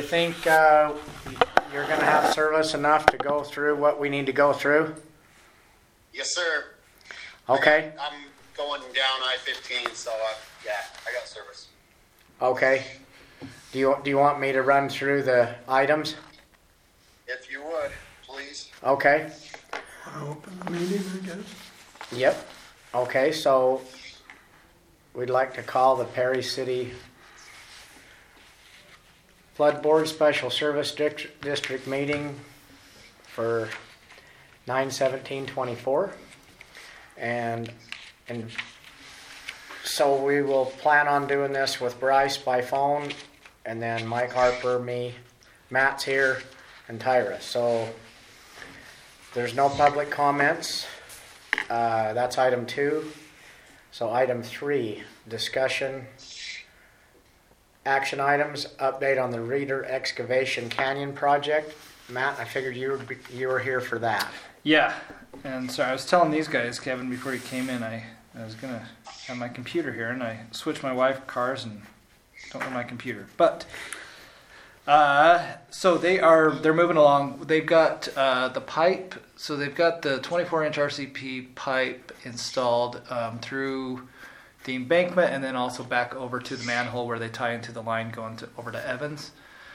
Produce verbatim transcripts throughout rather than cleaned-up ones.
you think uh, you're going to have service enough to go through what we need to go through? Yes, sir. Okay. I got, I'm going down I fifteen, so uh, yeah, I got service. Okay. Do you do you want me to run through the items? If you would, please. Okay. Want to open the meeting, I guess? Yep. Okay, so we'd like to call the Perry City Flood Board Special Service District, District meeting for nine seventeen twenty-four. And, and so we will plan on doing this with Bryce by phone, and then Mike Harper, me, Matt's here, and Tyra. So there's no public comments. Uh, that's item two. So item three, discussion. Action items, update on the Reader Excavation Canyon project. Matt, I figured you were, you were here for that. Yeah, and so I was telling these guys, Kevin, before he came in, I, I was going to have my computer here, and I switched my wife cars and don't know my computer. But, uh, so they are, they're moving along. They've got uh, the pipe, so they've got the twenty-four inch R C P pipe installed um, through the embankment and then also back over to the manhole where they tie into the line going to, over to Evans.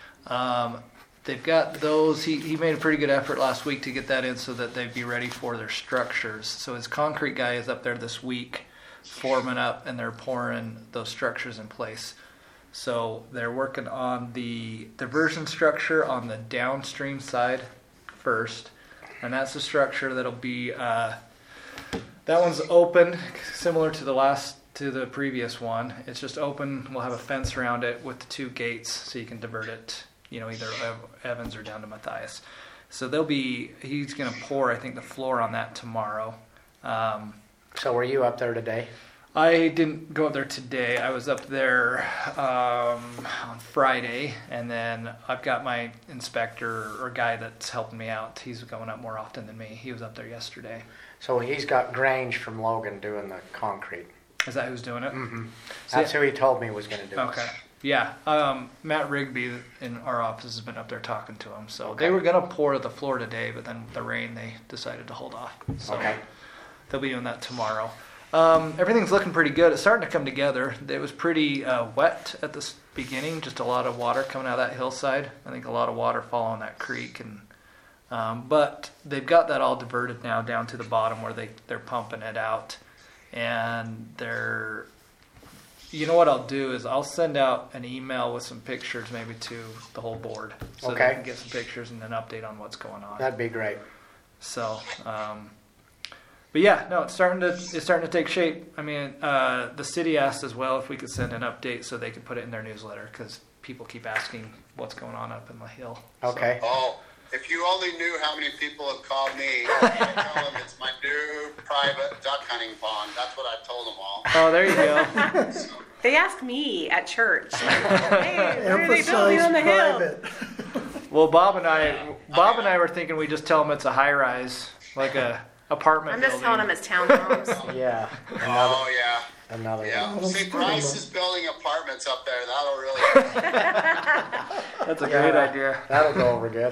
Um, they've got those, he, he made a pretty good effort last week to get that in so that they'd be ready for their structures. So his concrete guy is up there this week forming up and they're pouring those structures in place. So they're working on the diversion structure on the downstream side first. And that's the structure that'll be, uh, that one's open, similar to the last, to the previous one. It's just open. We'll have a fence around it with the two gates so you can divert it, you know, either Evans or down to Matthias. So they'll be, he's going to pour, I think, the floor on that tomorrow. Um, So were you up there today? I didn't go up there today. I was up there um, on Friday, and then I've got my inspector or guy that's helping me out. He's going up more often than me. He was up there yesterday. So he's got Grange from Logan doing the concrete. Is that who's doing it? Mm-hmm. So That's who he told me was going to do it. Okay. Yeah. Um, Matt Rigby in our office has been up there talking to him. So Okay. they were going to pour the floor today, but then the rain, they decided to hold off. So Okay. they'll be doing that tomorrow. Um, everything's looking pretty good. It's starting to come together. It was pretty uh, wet at the beginning, just a lot of water coming out of that hillside. I think a lot of water following that creek, and um, but they've got that all diverted now down to the bottom where they they're pumping it out, and they're. You know what I'll do is I'll send out an email with some pictures maybe to the whole board, so Okay. they can get some pictures and an update on what's going on. That'd be great. So. Um, But yeah, no, it's starting to it's starting to take shape. I mean, uh, the city asked as well if we could send an update so they could put it in their newsletter because people keep asking what's going on up in the hill. Okay. Oh, if you only knew how many people have called me, I tell them it's my new private duck hunting pond. That's what I told them all. So, oh, there you go. So, They asked me at church, like, hey, what are they building Emphasize on the hill? private. Well, Bob and I, Bob and I were thinking we just tell them it's a high rise, like a apartment I'm just building. telling them it's townhomes. Yeah. Another. oh, yeah. Another. Yeah. Well, See, it's Bryce pretty is building apartments up there. That'll really. That's a Yeah. great idea. That'll go over good.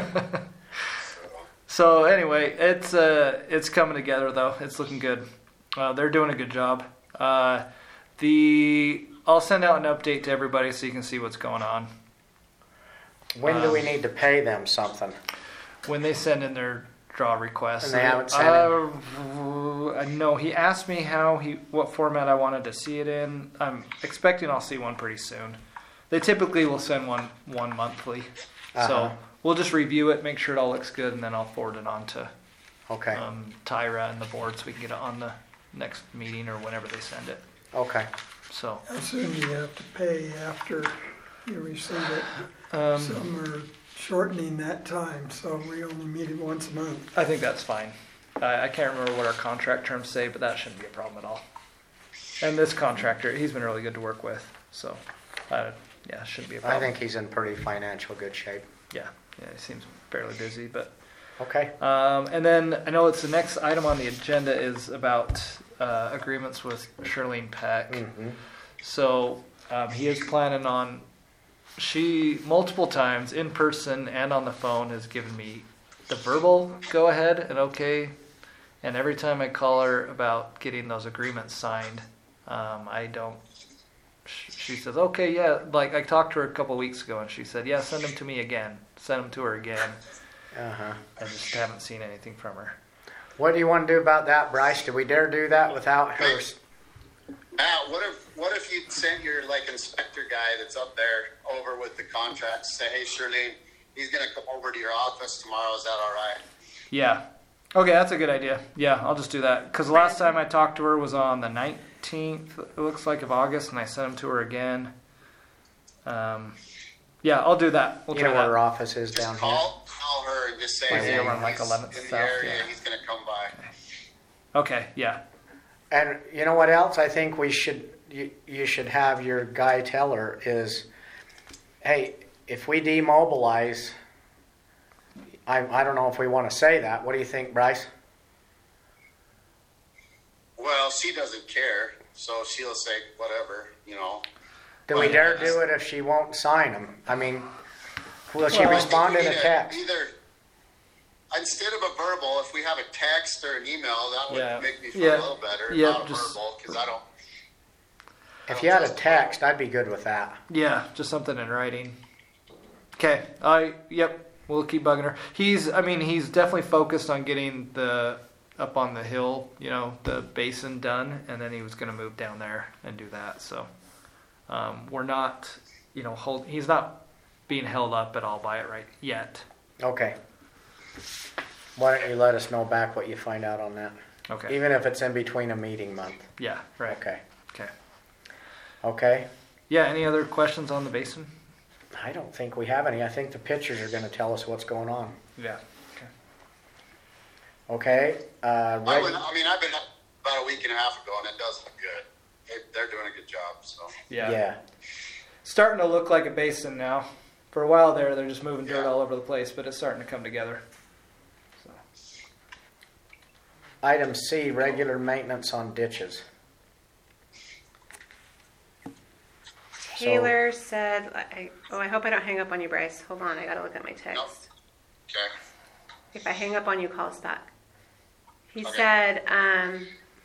So anyway, it's uh, it's coming together though. It's looking good. Uh, they're doing a good job. Uh, the I'll send out an update to everybody so you can see what's going on. When do we Um, need to pay them something? When they send in their draw requests. And they haven't sent uh, No, he asked me how he what format I wanted to see it in. I'm expecting I'll see one pretty soon. They typically will send one one monthly. Uh-huh. So we'll just review it, make sure it all looks good, and then I'll forward it on to Okay. um, Tyra and the board so we can get it on the next meeting or whenever they send it. Okay. So I assume you have to pay after you receive it. um, Some are shortening that time, so we only meet it once a month. I think that's fine. I, I can't remember what our contract terms say, but that shouldn't be a problem at all. And this contractor, he's been really good to work with, so uh, yeah, shouldn't be a I problem. think he's in pretty financial good shape. Yeah, yeah, he seems fairly busy, but Okay. um, and then I know it's the next item on the agenda is about uh, agreements with Shirlene Peck. Mm-hmm. So um, he is planning on she multiple times in person and on the phone has given me the verbal go ahead and okay. And every time I call her about getting those agreements signed, um, I don't. She says, okay, yeah. Like I talked to her a couple weeks ago, and she said, yeah, send them to me again. Send them to her again. Uh huh. I just haven't seen anything from her. What do you want to do about that, Bryce? Do we dare do that without her? Matt, what if what if you sent your like inspector guy that's up there over with the contracts? Say, hey, Shirley, he's gonna come over to your office tomorrow. Is that all right? Yeah. Okay, that's a good idea. Yeah, I'll just do that. Because the last time I talked to her was on the nineteenth, it looks like, of August, and I sent them to her again. Um, yeah, I'll do that. We'll You try know where her that. office is Just down here. call call her and just say, Like hey, over like he's eleventh in the South, area. yeah. He's gonna come by. Okay, yeah. And you know what else I think we should, you, you should have your guy tell her is, hey, if we demobilize, I, I don't know if we want to say that. What do you think, Bryce? Well, she doesn't care, so she'll say whatever, you know. Do we Well, dare yeah, do it if she won't sign them? I mean, will she Well, respond in a Either- text? Either instead of a verbal, if we have a text or an email, that would Yeah. make me feel Yeah. a little better. Yeah, not a just- verbal, because I don't. If you had a text, I'd be good with that. Yeah, just something in writing. Okay, I, yep, we'll keep bugging her. He's, I mean, he's definitely focused on getting the, up on the hill, you know, the basin done, and then he was going to move down there and do that, so. Um, we're not, you know, hold, he's not being held up at all by it right yet. Okay. Why don't you let us know back what you find out on that? Okay, Even if it's in between a meeting month. yeah, right, Okay. okay. Okay. Yeah, any other questions on the basin? I don't think we have any. I think the pictures are going to tell us what's going on. Yeah, okay. Okay. Uh, I, reg- would, I mean, I've been up about a week and a half ago, and it does look good. They, they're doing a good job. So Yeah. yeah. Starting to look like a basin now. For a while there, they're just moving dirt Yeah. all over the place, but it's starting to come together. So. Item C, regular maintenance on ditches. Taylor said, I, oh, I hope I don't hang up on you, Bryce. Hold on, I gotta look at my text. Nope. okay. If I hang up on you, call us back. He Okay. said, um,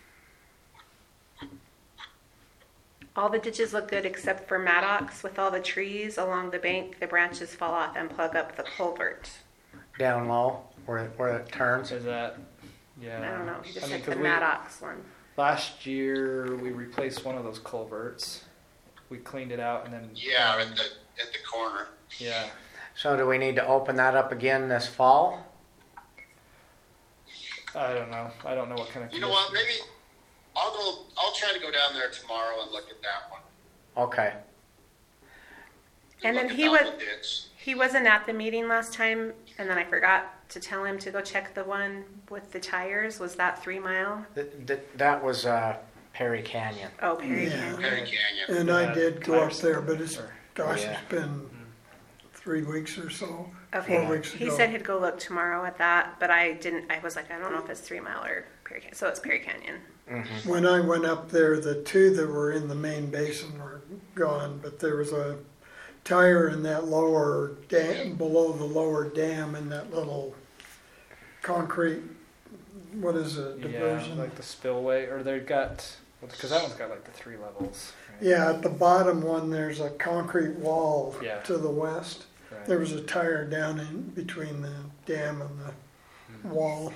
all the ditches look good except for Maddox. With all the trees along the bank, the branches fall off and plug up the culvert. Down low, where, where it turns. Is that, yeah. I don't know. He just I mean, said 'cause the we- Maddox one. Last year, we replaced one of those culverts. We cleaned it out and then. Yeah, um, at the at the corner. Yeah. So do we need to open that up again this fall? I don't know. I don't know what kind of. You know what? Maybe I'll go. I'll try to go down there tomorrow and look at that one. Okay. And then Look at he that was, one ditch. he wasn't at the meeting last time, and then I forgot to tell him to go check the one with the tires. Was that three mile? Th- th- that was uh, Perry Canyon. Oh, Perry Yeah. Canyon. Perry Canyon. And I Yeah, did go up tires. there, but it's, Or- gosh, Yeah. it's been three weeks or so. Okay, Four weeks he ago. said he'd go look tomorrow at that, but I didn't, I was like, I don't know if it's three mile or Perry Canyon, so it's Perry Canyon. When I went up there, the two that were in the main basin were gone, but there was a tire in that lower dam, below the lower dam in that little concrete, what is it, Yeah, diversion? like the spillway, or they've got, because that one's got like the three levels. Right? Yeah, at the bottom one, there's a concrete wall Yeah. to the west. Right. There was a tire down in between the dam and the wall.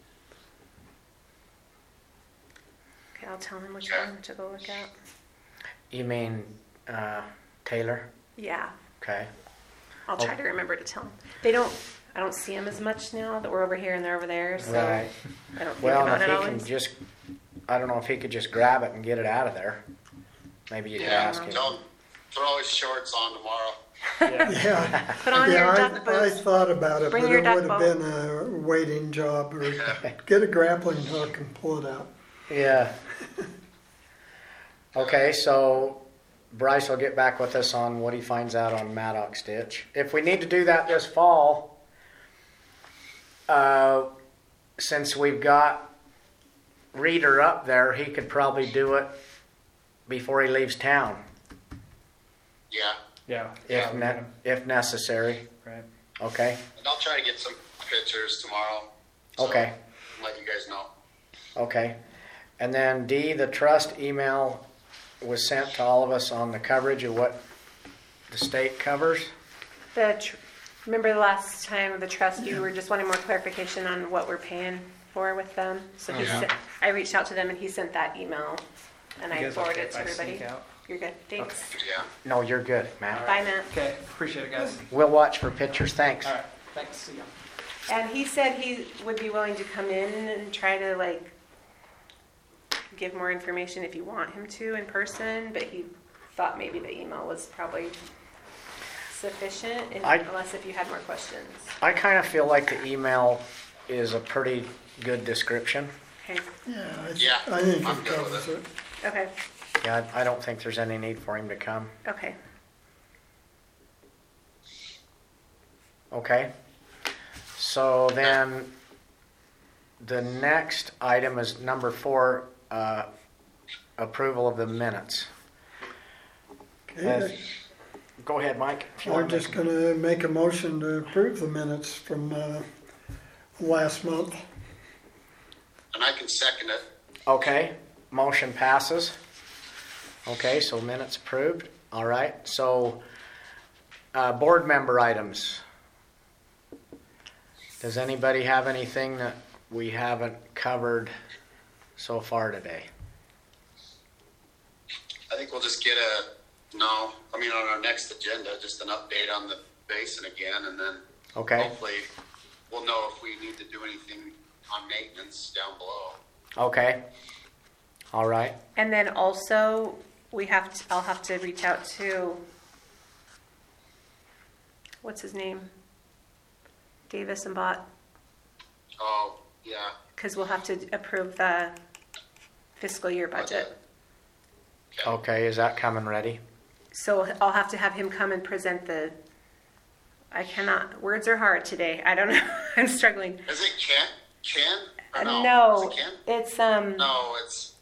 Okay, I'll tell him which Okay. one to go look at. You mean uh, Taylor? Yeah, Okay. I'll try to remember to tell him. They don't, I don't see them as much now that we're over here and they're over there, so Right. I don't think Well, about if it he can always. just, I don't know if he could just grab it and get it out of there. Maybe you could Yeah, ask him. tell him throw his shorts on tomorrow. Yeah. Yeah, Put on yeah, your I, duck I boots. thought about it, Bring but your it duck would have boat. been a waiting job, or get a grappling hook and pull it out. Yeah. Okay, so Bryce will get back with us on what he finds out on Maddox Ditch. If we need to do that this fall, uh, since we've got Reader up there, he could probably do it before he leaves town. Yeah. Yeah. if yeah, we ne- gotta- if necessary. right. Okay, And I'll try to get some pictures tomorrow. so okay, Let you guys know. okay. And then D, the trust email was sent to all of us on the coverage of what the state covers. The tr- remember the last time the trust, you were just wanting more clarification on what we're paying for with them. So he Yeah. sent, I reached out to them and he sent that email, and You I guys forwarded okay it if to I everybody. sneak out? You're good. Thanks. Yeah. No, you're good, Matt. Bye, Matt. Okay, appreciate it, guys. We'll watch for pictures, thanks. All right, thanks. See ya. And he said he would be willing to come in and try to like give more information if you want him to in person, but he thought maybe the email was probably sufficient, if- I- unless if you had more questions. I kind of feel like the email is a pretty good description. Okay. Yeah, I, Yeah, I think I'm it good with covers it. it. Okay. Yeah, I I don't think there's any need for him to come. Okay. Okay? So then, the next item is number four, uh, approval of the minutes. Okay, Go ahead, Mike. if you I'm want to just gonna make a motion to approve the minutes from, uh, last month. And I can second it. Okay, motion passes. Okay, so minutes approved. All right, so uh, board member items. Does anybody have anything that we haven't covered so far today? I think we'll just get a, no, I mean, on our next agenda, just an update on the basin again, and then Okay, hopefully we'll know if we need to do anything on maintenance down below. okay. All right, And then also, we have to, I'll have to reach out to, what's his name? Davis and Bott, Oh, yeah. because we'll have to approve the fiscal year budget. Okay. okay, is that coming ready? So I'll have to have him come and present the, I cannot, words are hard today. I don't know, I'm struggling. Is it Ken? Ken? Or Uh, no? No, Is it Ken? it's, um, No, it's,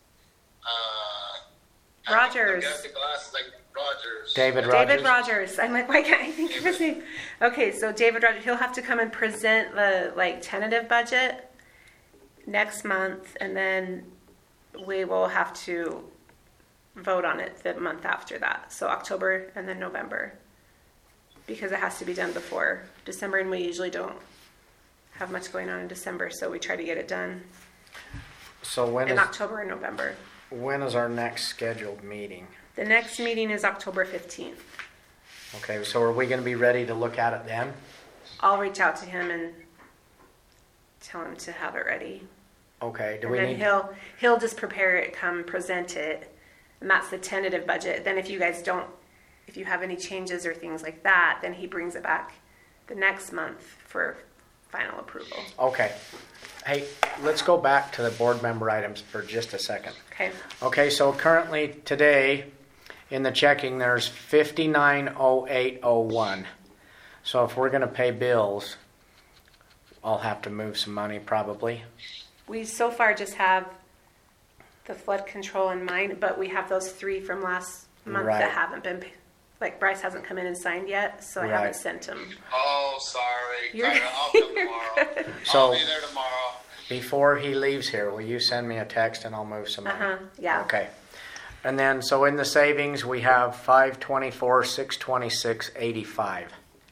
uh. Rogers. I think the guy with the glasses, like Rogers. David Rogers? David Rogers. I'm like, why can't I think of his name? Okay, so David Rogers, he'll have to come and present the like tentative budget next month, and then we will have to vote on it the month after that. So October and then November, because it has to be done before December, and we usually don't have much going on in December, so we try to get it done So when in is, October and November. when is our next scheduled meeting? The next meeting is October fifteenth. Okay, so are we gonna be ready to look at it then? I'll reach out to him and tell him to have it ready. Okay, do And we then need, he'll, he'll just prepare it, come present it, and that's the tentative budget. Then if you guys don't, if you have any changes or things like that, then he brings it back the next month for final approval. okay. Hey, let's go back to the board member items for just a second. Okay? Okay, so currently today in the checking, there's fifty-nine oh eight oh one. So if we're gonna pay bills, I'll have to move some money probably. We so far just have the flood control in mind, but we have those three from last month Right. that haven't been, like Bryce hasn't come in and signed yet, so I Right. haven't sent him. Oh, sorry. You're- Tyra, I'll come tomorrow. So- I'll be there tomorrow. Before he leaves here, will you send me a text and I'll move some money? Uh-huh, yeah. Okay. And then, so in the savings, we have five twenty-four, six twenty-six, eighty-five.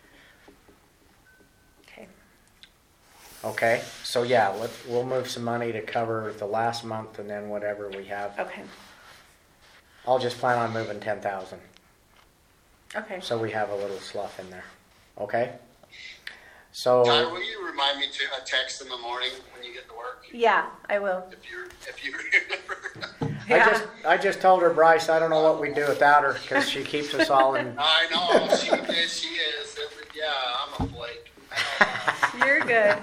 Okay. Okay, so yeah, let, we'll move some money to cover the last month and then whatever we have. Okay. I'll just plan on moving ten thousand, Okay. so we have a little sluff in there. Okay? So, Tyra, will you remind me to a text in the morning when you get to work? Yeah, I will. If you're, if you remember. I Yeah. just, I just told her, Bryce, I don't know what we'd do without her, because she keeps us all in. I know, she is, she is. It would- Yeah, I'm a flake. I You're good.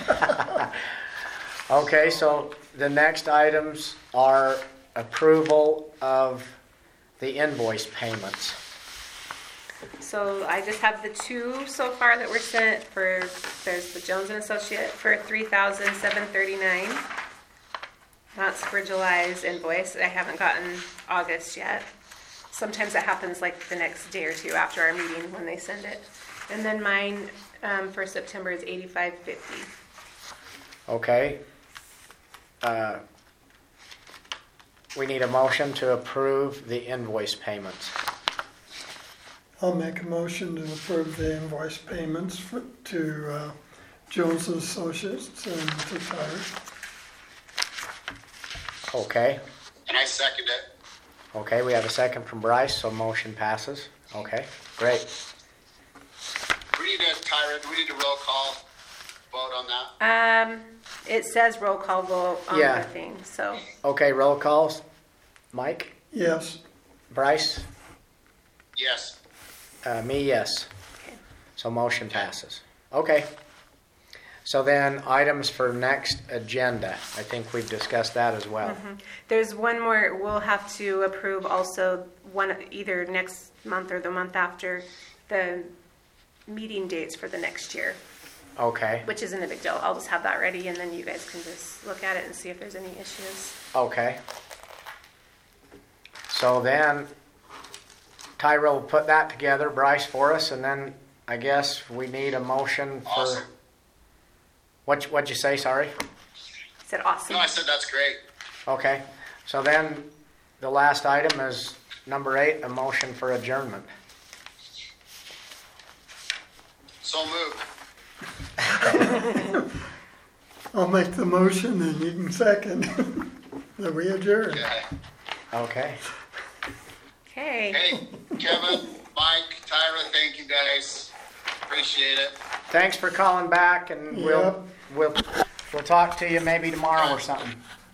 Okay, so the next items are approval of the invoice payments. So I just have the two so far that were sent for, there's the Jones and Associate for three thousand seven thirty-nine. That's for July's invoice. I haven't gotten August yet. sometimes it happens like the next day or two after our meeting when they send it. And then mine um, for September is eighty-five fifty. Okay. Uh, We need a motion to approve the invoice payments. I'll make a motion to approve the invoice payments for, to uh, Jones and Associates and to Tire. Okay. And I second it. Okay, we have a second from Bryce, so motion passes. Okay, great. We need a, Tyra, do we need a roll call vote on that? Um, it says roll call vote on Yeah. the thing, so Okay, roll calls. Mike? Yes, Bryce? Yes. Uh, me, yes. okay. So motion passes. Okay. So then items for next agenda. I think we've discussed that as well. There's one more, we'll have to approve also one, either next month or the month after, the meeting dates for the next year, Okay, which isn't a big deal. I'll just have that ready and then you guys can just look at it and see if there's any issues. okay. So then Tyra will put that together, Bryce, for us, and then I guess we need a motion for, Awesome. what, what'd you say, sorry? I said awesome. No, I said that's great. Okay, so then the last item is number eight, a motion for adjournment. So moved. I'll make the motion and you can second that we adjourn. Okay. Okay, Okay. Hey, Kevin, Mike, Tyra, thank you guys. Appreciate it. thanks for calling back, and we'll, Yep. we'll, we'll talk to you maybe tomorrow or something.